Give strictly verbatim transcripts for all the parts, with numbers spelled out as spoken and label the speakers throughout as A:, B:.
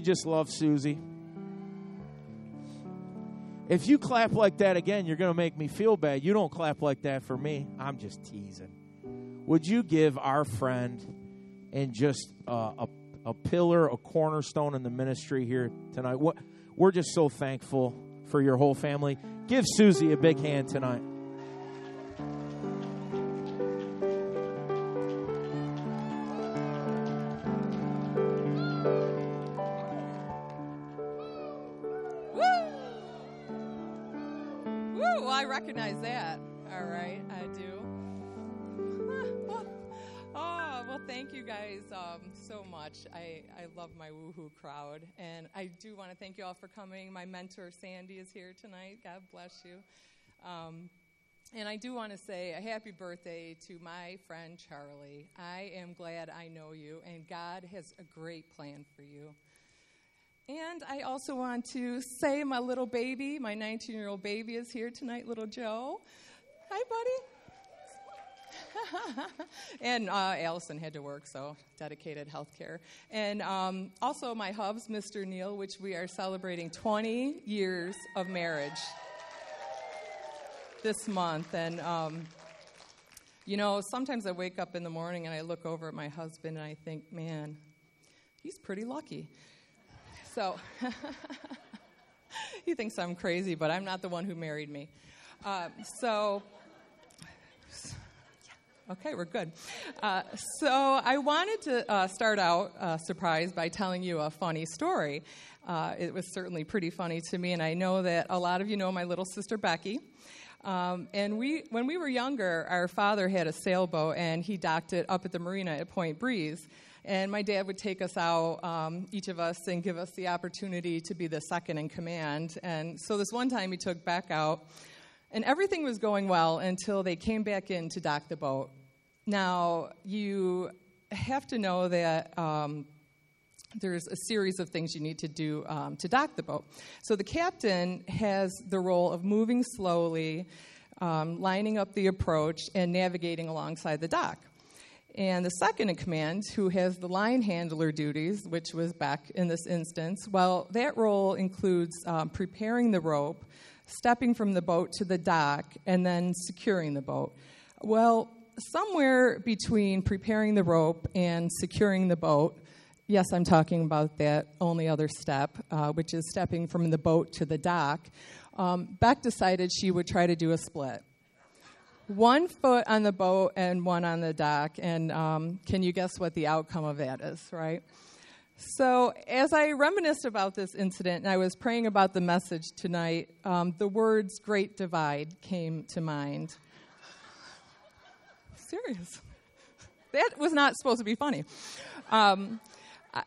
A: you just love Susie? If you clap like that again, you're going to make me feel bad. You don't clap like that for me. I'm just teasing. Would you give our friend and just uh, a, a pillar, a cornerstone in the ministry here tonight? What, we're just so thankful for your whole family. Give Susie a big hand tonight.
B: I recognize that. All right, I do. Oh, well, thank you guys um, so much. I, I love my woohoo crowd. And I do want to thank you all for coming. My mentor, Sandy, is here tonight. God bless you. Um, and I do want to say a happy birthday to my friend, Charlie. I am glad I know you, and God has a great plan for you. And I also want to say my little baby, my nineteen-year-old baby is here tonight, little Joe. Hi, buddy. And uh, Allison had to work, so dedicated healthcare. And um, also my hubs, Mister Neal, which we are celebrating twenty years of marriage this month. And, um, you know, sometimes I wake up in the morning and I look over at my husband and I think, man, he's pretty lucky. So he thinks I'm crazy, but I'm not the one who married me. Uh, so, okay, we're good. Uh, so I wanted to uh, start out, uh, surprised, by telling you a funny story. Uh, it was certainly pretty funny to me, and I know that a lot of you know my little sister Becky. Um, and we, when we were younger, our father had a sailboat, and he docked it up at the marina at Point Breeze. And my dad would take us out, um, each of us, and give us the opportunity to be the second in command. And so this one time he took Beck out, and everything was going well until they came back in to dock the boat. Now, you have to know that um, there's a series of things you need to do um, to dock the boat. So the captain has the role of moving slowly, um, lining up the approach, and navigating alongside the dock. And the second in command, who has the line handler duties, which was Beck in this instance, well, that role includes um, preparing the rope, stepping from the boat to the dock, and then securing the boat. Well, somewhere between preparing the rope and securing the boat, yes, I'm talking about that only other step, uh, which is stepping from the boat to the dock, um, Beck decided she would try to do a split. One foot on the boat and one on the dock, and um, can you guess what the outcome of that is, right? So as I reminisced about this incident and I was praying about the message tonight, um, the words "Great Divide" came to mind. Serious. That was not supposed to be funny. Um, I,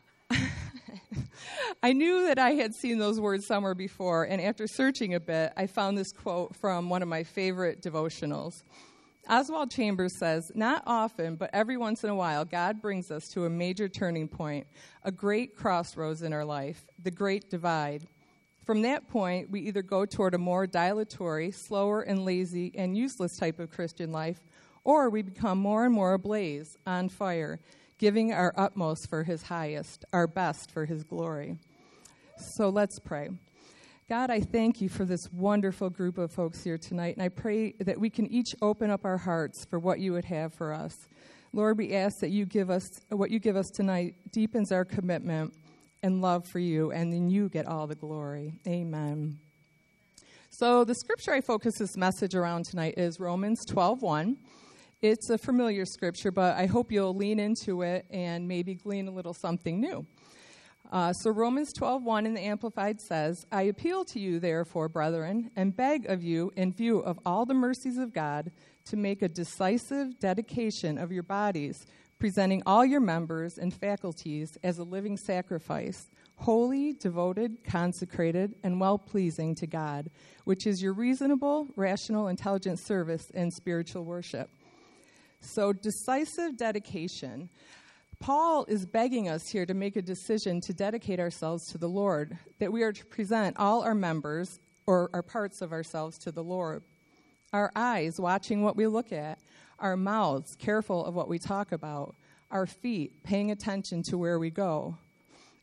B: I knew that I had seen those words somewhere before, and after searching a bit, I found this quote from one of my favorite devotionals. Oswald Chambers says, "Not often, but every once in a while, God brings us to a major turning point, a great crossroads in our life, the great divide. From that point, we either go toward a more dilatory, slower and lazy and useless type of Christian life, or we become more and more ablaze, on fire, giving our utmost for his highest, our best for his glory." So let's pray. God, I thank you for this wonderful group of folks here tonight, and I pray that we can each open up our hearts for what you would have for us. Lord, we ask that you give us, what you give us tonight deepens our commitment and love for you, and then you get all the glory. Amen. So the scripture I focus this message around tonight is Romans twelve one. It's a familiar scripture, but I hope you'll lean into it and maybe glean a little something new. Uh, so Romans twelve one in the Amplified says, "I appeal to you, therefore, brethren, and beg of you, in view of all the mercies of God, to make a decisive dedication of your bodies, presenting all your members and faculties as a living sacrifice, holy, devoted, consecrated, and well-pleasing to God, which is your reasonable, rational, intelligent service and spiritual worship." So decisive dedication. Paul is begging us here to make a decision to dedicate ourselves to the Lord, that we are to present all our members or our parts of ourselves to the Lord. Our eyes watching what we look at, our mouths careful of what we talk about, our feet paying attention to where we go,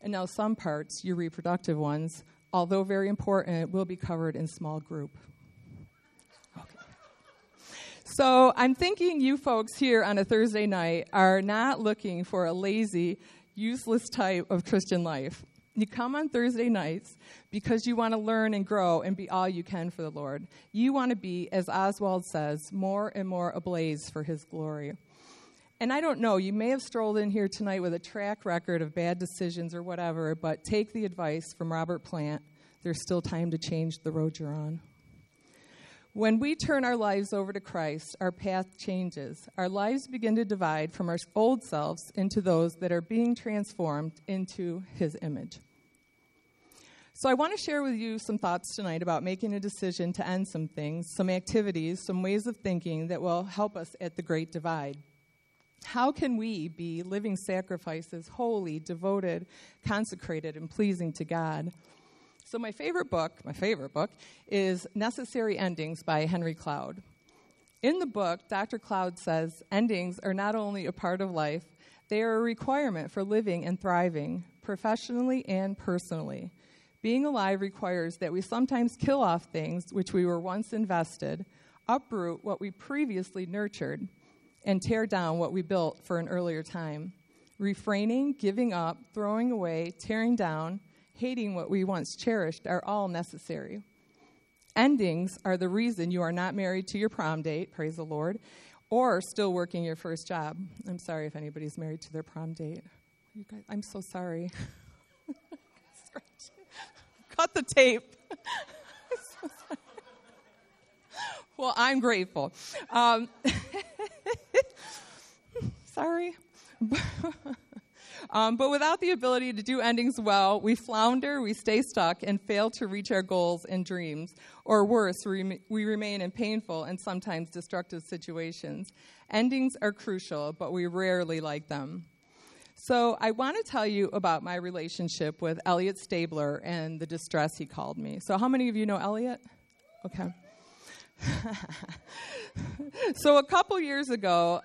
B: And now some parts, your reproductive ones, although very important, will be covered in small group. Okay. So I'm thinking you folks here on a Thursday night are not looking for a lazy, useless type of Christian life. You come on Thursday nights because you want to learn and grow and be all you can for the Lord. You want to be, as Oswald says, more and more ablaze for his glory. And I don't know, you may have strolled in here tonight with a track record of bad decisions or whatever, but take the advice from Robert Plant. There's still time to change the road you're on. When we turn our lives over to Christ, our path changes. Our lives begin to divide from our old selves into those that are being transformed into his image. So I want to share with you some thoughts tonight about making a decision to end some things, some activities, some ways of thinking that will help us at the Great Divide. How can we be living sacrifices, holy, devoted, consecrated, and pleasing to God? So my favorite book, my favorite book, is Necessary Endings by Henry Cloud. In the book, Doctor Cloud says endings are not only a part of life, they are a requirement for living and thriving, professionally and personally. Being alive requires that we sometimes kill off things which we were once invested, uproot what we previously nurtured, and tear down what we built for an earlier time. Refraining, giving up, throwing away, tearing down, hating what we once cherished are all necessary. Endings are the reason you are not married to your prom date, praise the Lord, or still working your first job. I'm sorry if anybody's married to their prom date. You guys, I'm so sorry. Cut the tape. I'm so sorry. Well, I'm grateful. Um, sorry. Um, but without the ability to do endings well, we flounder, we stay stuck, and fail to reach our goals and dreams. Or worse, we, we remain in painful and sometimes destructive situations. Endings are crucial, but we rarely like them. So I want to tell you about my relationship with Elliot Stabler and the distress he called me. So how many of you know Elliot? Okay. So a couple years ago...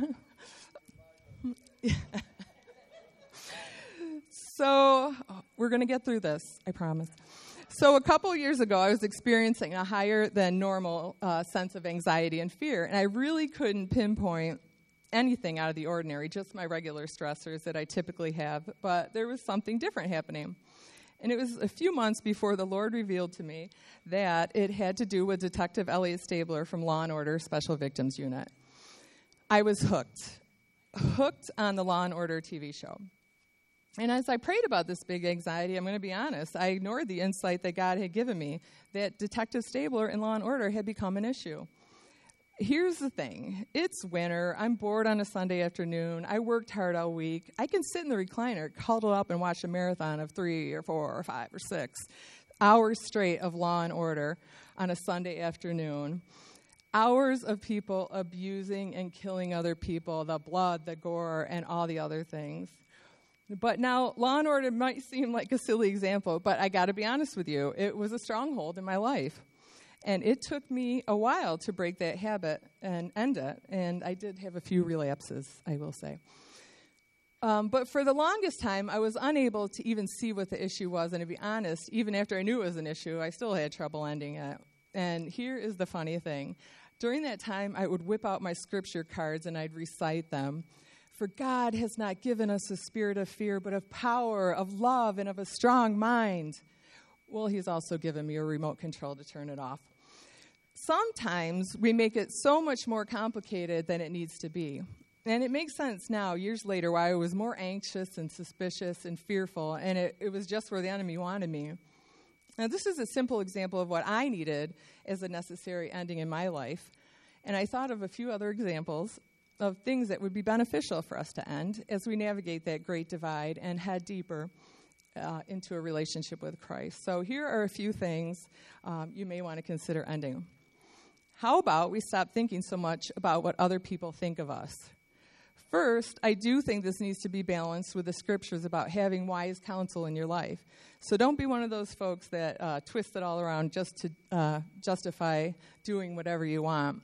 B: So we're going to get through this, I promise. So a couple years ago, I was experiencing a higher than normal uh, sense of anxiety and fear, and I really couldn't pinpoint anything out of the ordinary, just my regular stressors that I typically have, but there was something different happening. And it was a few months before the Lord revealed to me that it had to do with Detective Elliot Stabler from Law and Order Special Victims Unit. I was hooked, hooked on the Law and Order T V show. And as I prayed about this big anxiety, I'm going to be honest, I ignored the insight that God had given me, that Detective Stabler and Law and Order had become an issue. Here's the thing. It's winter. I'm bored on a Sunday afternoon. I worked hard all week. I can sit in the recliner, cuddle up, and watch a marathon of three or four or five or six hours straight of Law and Order on a Sunday afternoon. Hours of people abusing and killing other people, the blood, the gore, and all the other things. But now, Law and Order might seem like a silly example, but I got to be honest with you, it was a stronghold in my life. And it took me a while to break that habit and end it. And I did have a few relapses, I will say. Um, but for the longest time, I was unable to even see what the issue was. And to be honest, even after I knew it was an issue, I still had trouble ending it. And here is the funny thing. During that time, I would whip out my scripture cards and I'd recite them. For God has not given us a spirit of fear, but of power, of love, and of a strong mind. Well, he's also given me a remote control to turn it off. Sometimes we make it so much more complicated than it needs to be. And it makes sense now, years later, why I was more anxious and suspicious and fearful, and it, it was just where the enemy wanted me. Now, this is a simple example of what I needed as a necessary ending in my life. And I thought of a few other examples of things that would be beneficial for us to end as we navigate that great divide and head deeper uh, into a relationship with Christ. So here are a few things um, you may want to consider ending. How about we stop thinking so much about what other people think of us? First, I do think this needs to be balanced with the scriptures about having wise counsel in your life. So don't be one of those folks that uh, twist it all around just to uh, justify doing whatever you want.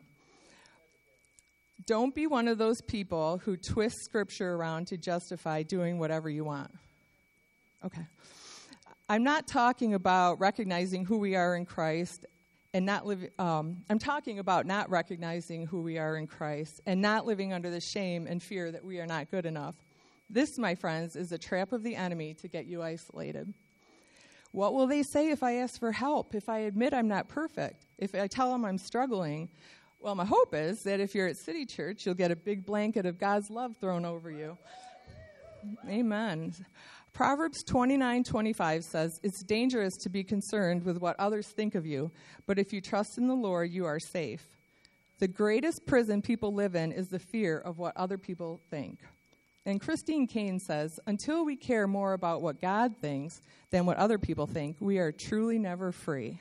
B: Don't be one of those people who twist scripture around to justify doing whatever you want. Okay. I'm not talking about recognizing who we are in Christ and not living, um, I'm talking about not recognizing who we are in Christ and not living under the shame and fear that we are not good enough. This, my friends, is a trap of the enemy to get you isolated. What will they say if I ask for help, if I admit I'm not perfect, if I tell them I'm struggling? Well, my hope is that if you're at City Church, you'll get a big blanket of God's love thrown over you. Amen. Proverbs twenty-nine twenty-five says, it's dangerous to be concerned with what others think of you, but if you trust in the Lord, you are safe. The greatest prison people live in is the fear of what other people think. And Christine Caine says, until we care more about what God thinks than what other people think, we are truly never free.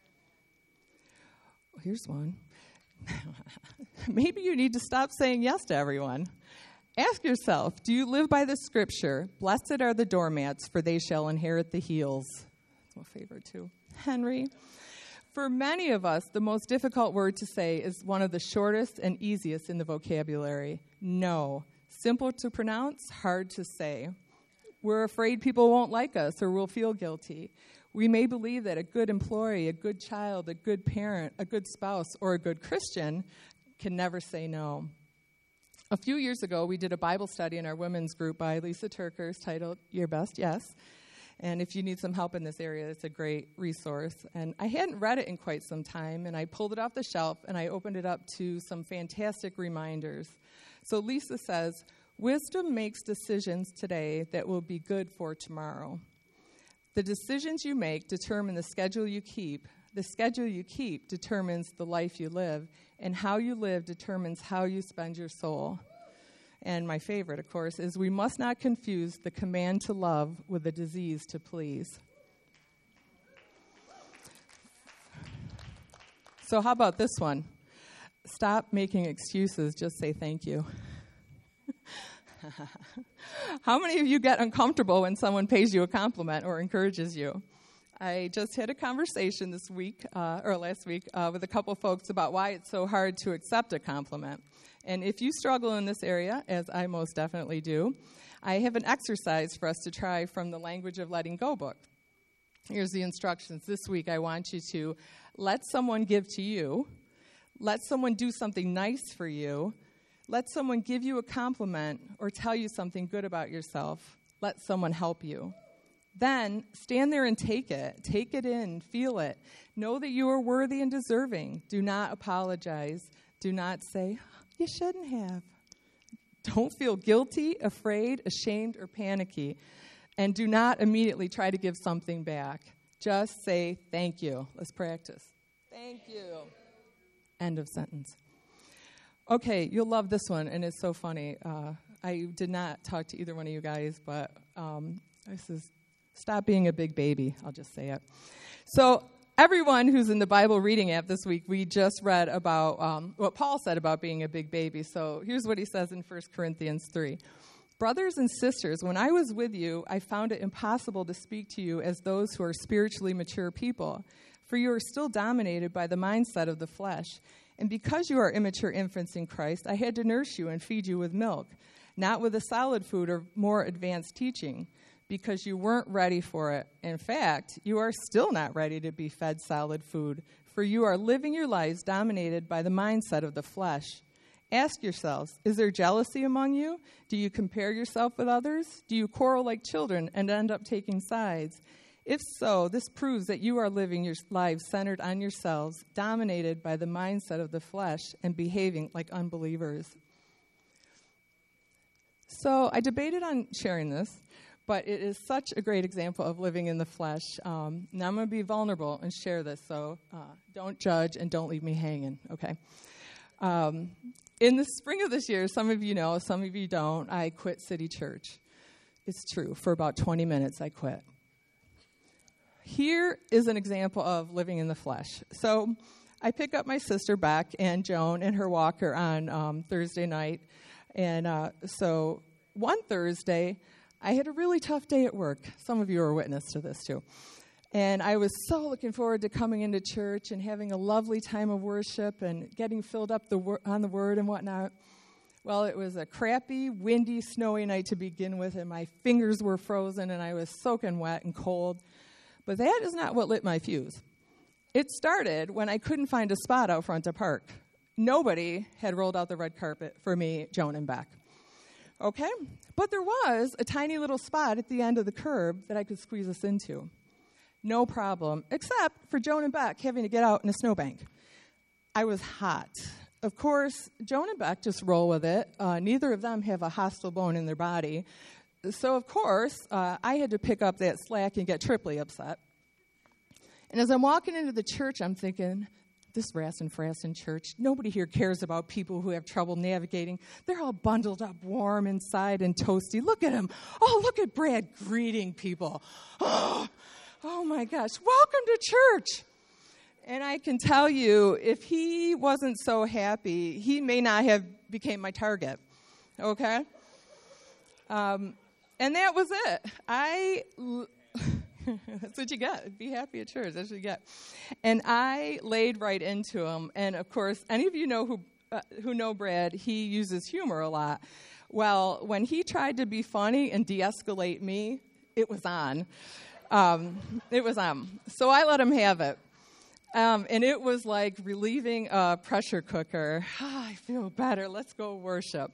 B: Here's one. Maybe you need to stop saying yes to everyone. Ask yourself, do you live by the scripture, blessed are the doormats, for they shall inherit the hills? That's my favorite too. Henry. For many of us, the most difficult word to say is one of the shortest and easiest in the vocabulary. No. Simple to pronounce, hard to say. We're afraid people won't like us or we'll feel guilty. We may believe that a good employee, a good child, a good parent, a good spouse, or a good Christian can never say no. A few years ago, we did a Bible study in our women's group by Lisa Turkers titled, Your Best Yes. And if you need some help in this area, it's a great resource. And I hadn't read it in quite some time, and I pulled it off the shelf, and I opened it up to some fantastic reminders. So Lisa says, wisdom makes decisions today that will be good for tomorrow. The decisions you make determine the schedule you keep. The schedule you keep determines the life you live, and how you live determines how you spend your soul. And my favorite, of course, is we must not confuse the command to love with the disease to please. So how about this one? Stop making excuses, just say thank you. How many of you get uncomfortable when someone pays you a compliment or encourages you? I just had a conversation this week, uh, or last week, uh, with a couple folks about why it's so hard to accept a compliment. And if you struggle in this area, as I most definitely do, I have an exercise for us to try from the Language of Letting Go book. Here's the instructions. This week I want you to let someone give to you, let someone do something nice for you, let someone give you a compliment or tell you something good about yourself, let someone help you. Then stand there and take it. Take it in. Feel it. Know that you are worthy and deserving. Do not apologize. Do not say, you shouldn't have. Don't feel guilty, afraid, ashamed, or panicky. And do not immediately try to give something back. Just say thank you. Let's practice. Thank you. End of sentence. Okay, you'll love this one, and it's so funny. Uh, I did not talk to either one of you guys, but um, this is stop being a big baby. I'll just say it. So everyone who's in the Bible reading app this week, we just read about um, what Paul said about being a big baby. So here's what he says in First Corinthians three. Brothers and sisters, when I was with you, I found it impossible to speak to you as those who are spiritually mature people, for you are still dominated by the mindset of the flesh. And because you are immature infants in Christ, I had to nurse you and feed you with milk, not with a solid food or more advanced teaching, because you weren't ready for it. In fact, you are still not ready to be fed solid food, for you are living your lives dominated by the mindset of the flesh. Ask yourselves, is there jealousy among you? Do you compare yourself with others? Do you quarrel like children and end up taking sides? If so, this proves that you are living your lives centered on yourselves, dominated by the mindset of the flesh and behaving like unbelievers. So I debated on sharing this, but it is such a great example of living in the flesh. Um, now I'm going to be vulnerable and share this, so uh, don't judge and don't leave me hanging, okay? Um, in the spring of this year, some of you know, some of you don't, I quit City Church. It's true. For about twenty minutes, I quit. Here is an example of living in the flesh. So I pick up my sister Beck and Joan and her walker on um, Thursday night. And uh, so one Thursday, I had a really tough day at work. Some of you are witness to this, too. And I was so looking forward to coming into church and having a lovely time of worship and getting filled up the wor- on the Word and whatnot. Well, it was a crappy, windy, snowy night to begin with, and my fingers were frozen, and I was soaking wet and cold. But that is not what lit my fuse. It started when I couldn't find a spot out front to park. Nobody had rolled out the red carpet for me, Joan, and Beck. Okay? But there was a tiny little spot at the end of the curb that I could squeeze us into. No problem, except for Joan and Beck having to get out in a snowbank. I was hot. Of course, Joan and Beck just roll with it. Uh, neither of them have a hostile bone in their body. So, of course, uh, I had to pick up that slack and get triply upset. And as I'm walking into the church, I'm thinking, this Rass and Frasson church, nobody here cares about people who have trouble navigating. They're all bundled up warm inside and toasty. Look at him. Oh, look at Brad greeting people. Oh, oh my gosh. Welcome to church. And I can tell you, if he wasn't so happy, he may not have became my target, okay? Um, and that was it. I, that's what you get. Be happy at church. That's what you get. And I laid right into him. And, of course, any of you know who uh, who know Brad, he uses humor a lot. Well, when he tried to be funny and de-escalate me, it was on. Um, it was on. So I let him have it. Um, and it was like relieving a pressure cooker. Oh, I feel better. Let's go worship.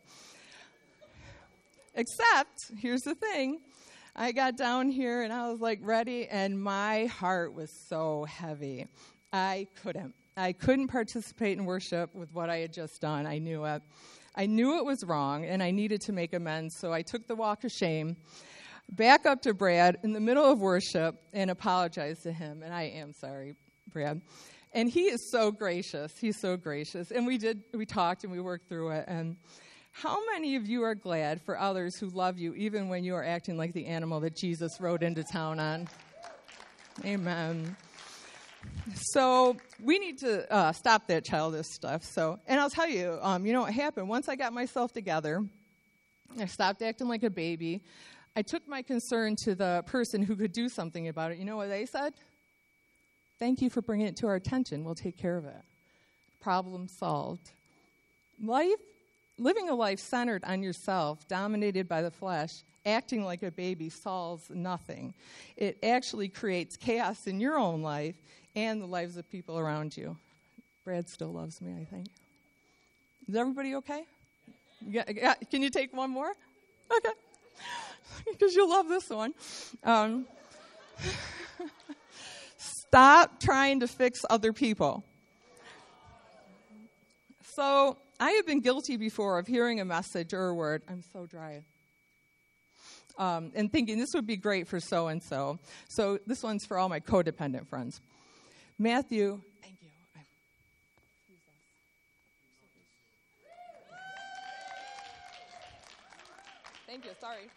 B: Except, here's the thing. I got down here and I was like ready, and my heart was so heavy. I couldn't. I couldn't participate in worship with what I had just done. I knew it. I knew it was wrong, and I needed to make amends, so I took the walk of shame back up to Brad in the middle of worship and apologized to him, and I am sorry, Brad. And he is so gracious. He's so gracious. And we did, we talked and we worked through it. And how many of you are glad for others who love you even when you are acting like the animal that Jesus rode into town on? Amen. So we need to uh, stop that childish stuff. So, and I'll tell you, um, you know what happened? Once I got myself together, I stopped acting like a baby. I took my concern to the person who could do something about it. You know what they said? Thank you for bringing it to our attention. We'll take care of it. Problem solved. Life, living a life centered on yourself, dominated by the flesh, acting like a baby solves nothing. It actually creates chaos in your own life and the lives of people around you. Brad still loves me, I think. Is everybody okay? You got, can you take one more? Okay. Because you'll love this one. Um, Stop trying to fix other people. So I have been guilty before of hearing a message or a word. I'm so dry. Um, and thinking this would be great for so-and-so. So this one's for all my codependent friends. Matthew, thank you. Thank you, sorry.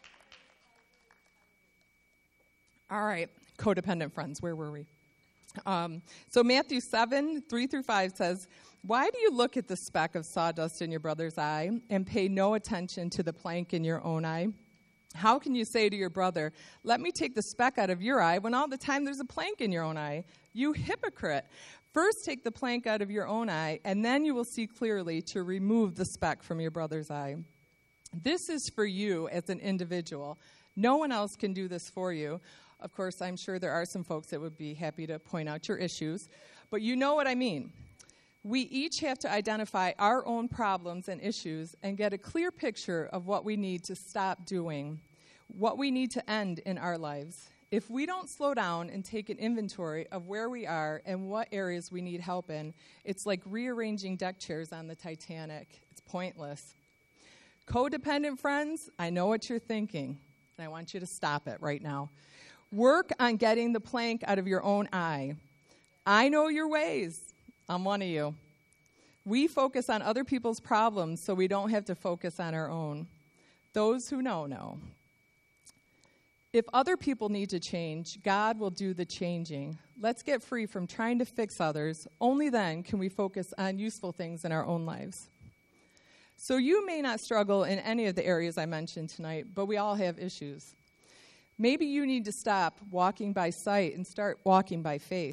B: All right, codependent friends, where were we? Um, so Matthew seven, three through five says, why do you look at the speck of sawdust in your brother's eye and pay no attention to the plank in your own eye? How can you say to your brother, let me take the speck out of your eye when all the time there's a plank in your own eye? You hypocrite. First take the plank out of your own eye, and then you will see clearly to remove the speck from your brother's eye. This is for you as an individual. No one else can do this for you. Of course, I'm sure there are some folks that would be happy to point out your issues, but you know what I mean. We each have to identify our own problems and issues and get a clear picture of what we need to stop doing, what we need to end in our lives. If we don't slow down and take an inventory of where we are and what areas we need help in, it's like rearranging deck chairs on the Titanic. It's pointless. Codependent friends, I know what you're thinking, and I want you to stop it right now. Work on getting the plank out of your own eye. I know your ways. I'm one of you. We focus on other people's problems so we don't have to focus on our own. Those who know, know. If other people need to change, God will do the changing. Let's get free from trying to fix others. Only then can we focus on useful things in our own lives. So you may not struggle in any of the areas I mentioned tonight, but we all have issues. Maybe you need to stop walking by sight and start walking by faith.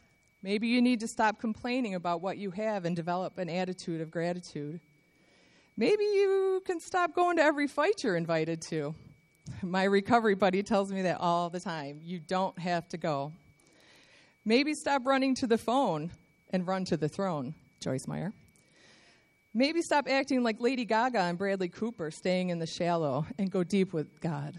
B: Maybe you need to stop complaining about what you have and develop an attitude of gratitude. Maybe you can stop going to every fight you're invited to. My recovery buddy tells me that all the time. You don't have to go. Maybe stop running to the phone and run to the throne, Joyce Meyer. Maybe stop acting like Lady Gaga and Bradley Cooper, staying in the shallow, and go deep with God.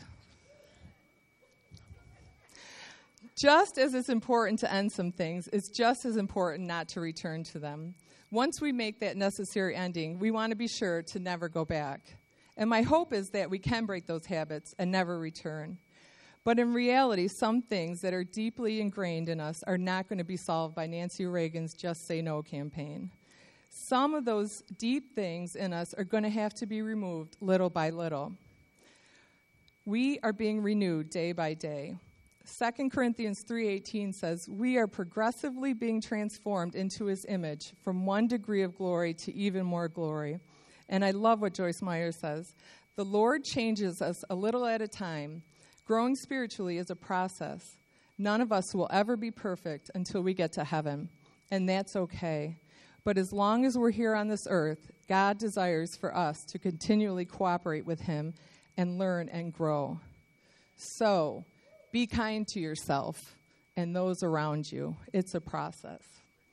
B: Just as it's important to end some things, it's just as important not to return to them. Once we make that necessary ending, we want to be sure to never go back. And my hope is that we can break those habits and never return. But in reality, some things that are deeply ingrained in us are not going to be solved by Nancy Reagan's Just Say No campaign. Some of those deep things in us are going to have to be removed little by little. We are being renewed day by day. Second Corinthians three eighteen says, we are progressively being transformed into his image from one degree of glory to even more glory. And I love what Joyce Meyer says. The Lord changes us a little at a time. Growing spiritually is a process. None of us will ever be perfect until we get to heaven, and that's okay. But as long as we're here on this earth, God desires for us to continually cooperate with him and learn and grow. So, be kind to yourself and those around you. It's a process.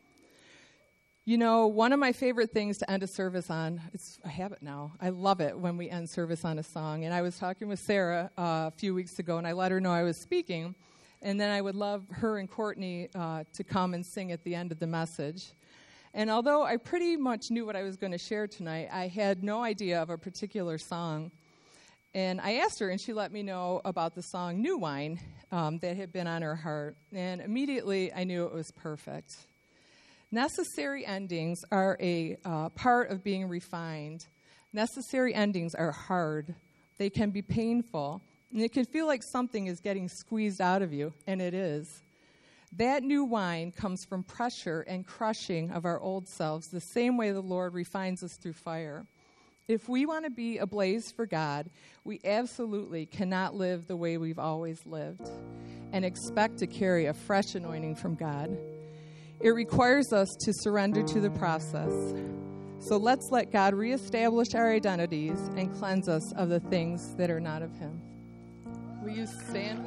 B: You know, one of my favorite things to end a service on, it's a habit now. I love it when we end service on a song. And I was talking with Sarah uh, a few weeks ago, and I let her know I was speaking. And then I would love her and Courtney uh, to come and sing at the end of the message. And although I pretty much knew what I was going to share tonight, I had no idea of a particular song. And I asked her, and she let me know about the song New Wine um, that had been on her heart. And immediately I knew it was perfect. Necessary endings are a uh, part of being refined. Necessary endings are hard. They can be painful. And it can feel like something is getting squeezed out of you, and it is. That new wine comes from pressure and crushing of our old selves, the same way the Lord refines us through fire. If we want to be ablaze for God, we absolutely cannot live the way we've always lived and expect to carry a fresh anointing from God. It requires us to surrender to the process. So let's let God reestablish our identities and cleanse us of the things that are not of him. Will you stand?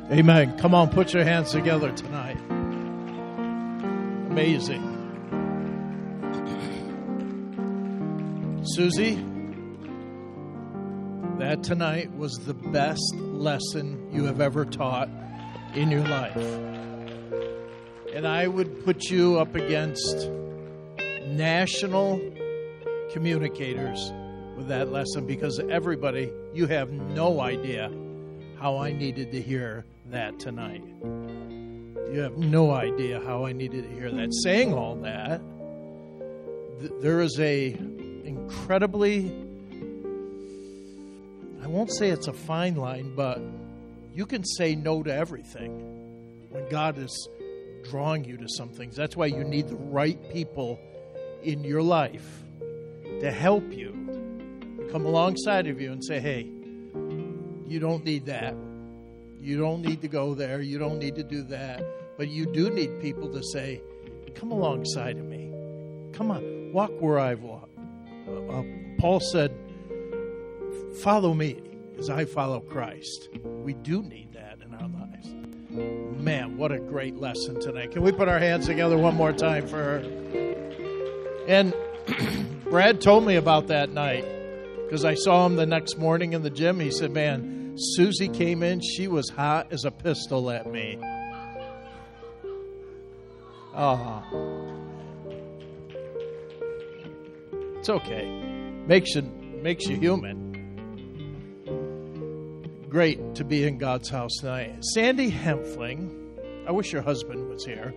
C: Amen. Come on, put your hands together tonight. Amazing. Susie, that tonight was the best lesson you have ever taught in your life. And I would put you up against national communicators with that lesson, because everybody, you have no idea how I needed to hear that tonight. You have no idea how I needed to hear that. Saying all that, th- there is a incredibly, I won't say it's a fine line, but you can say no to everything when God is drawing you to some things. That's why you need the right people in your life to help you, come alongside of you and say, hey, you don't need that. You don't need to go there. You don't need to do that. But you do need people to say, come alongside of me. Come on, walk where I've walked. Uh, uh, Paul said, follow me as I follow Christ. We do need that in our lives. Man, what a great lesson tonight. Can we put our hands together one more time for her? And Brad told me about that night, because I saw him the next morning in the gym. He said, man, Susie came in. She was hot as a pistol at me. Oh. It's okay. Makes you, makes you human. Great to be in God's house tonight. Sandy Hempfling, I wish your husband was here.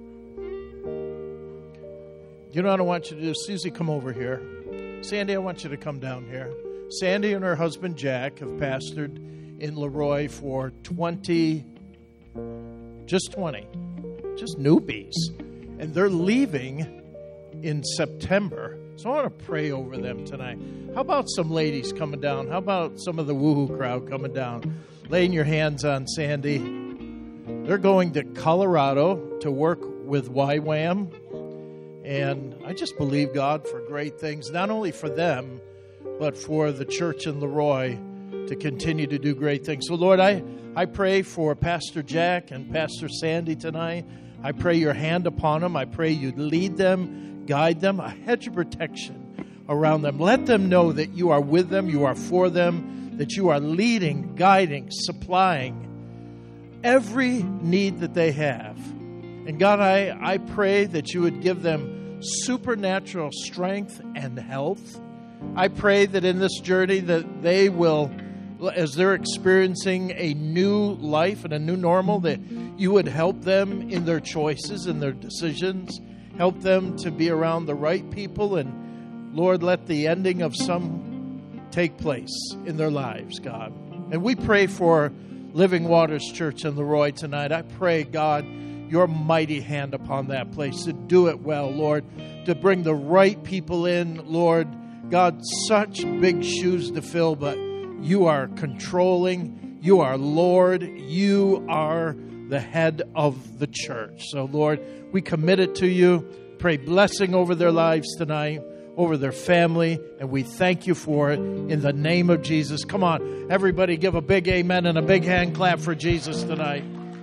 C: You know what I want you to do? Susie, come over here. Sandy, I want you to come down here. Sandy and her husband, Jack, have pastored in Leroy for twenty, just twenty, just newbies. And they're leaving in September. So I want to pray over them tonight. How about some ladies coming down? How about some of the woohoo crowd coming down? Laying your hands on Sandy. They're going to Colorado to work with Y WAM. And I just believe God for great things, not only for them, but for the church in Leroy to continue to do great things. So, Lord, I, I pray for Pastor Jack and Pastor Sandy tonight. I pray your hand upon them. I pray you lead them, guide them, a hedge of protection around them. Let them know that you are with them, you are for them, that you are leading, guiding, supplying every need that they have. And God, I, I pray that you would give them supernatural strength and health. I pray that in this journey that they will, as they're experiencing a new life and a new normal, that you would help them in their choices and their decisions. Help them to be around the right people. And Lord, let the ending of some take place in their lives, God. And we pray for Living Waters Church in Leroy tonight. I pray, God, your mighty hand upon that place to do it well, Lord, to bring the right people in, Lord. God, such big shoes to fill, but you are controlling. You are Lord. You are the head of the church. So, Lord, we commit it to you. Pray blessing over their lives tonight, over their family, and we thank you for it in the name of Jesus. Come on, everybody give a big amen and a big hand clap for Jesus tonight.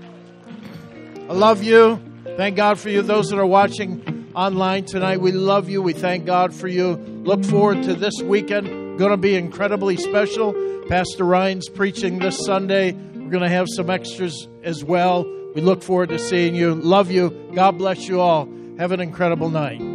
C: I love you. Thank God for you. Those that are watching online tonight, we love you. We thank God for you. Look forward to this weekend. Going to be incredibly special. Pastor Ryan's preaching this Sunday. We're going to have some extras as well. We look forward to seeing you. Love you. God bless you all. Have an incredible night.